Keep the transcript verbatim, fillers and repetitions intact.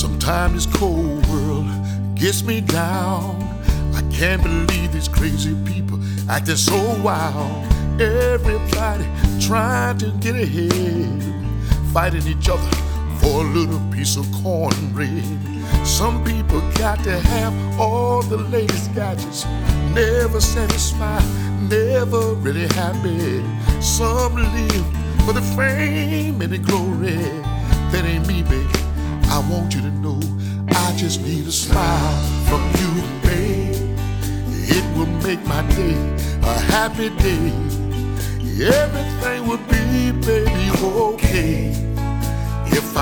Sometimes this cold world gets me down. I can't believe these crazy people acting so wild. Everybody trying to get ahead, fighting each other for a little piece of cornbread. Some people got to have all the latest gadgets, never satisfied, never really happy. Some live for the fame and the glory. That ain't me, baby. I want you to know I just need a smile from you, babe. It will make my day a happy day. Everything will be, baby, okay if I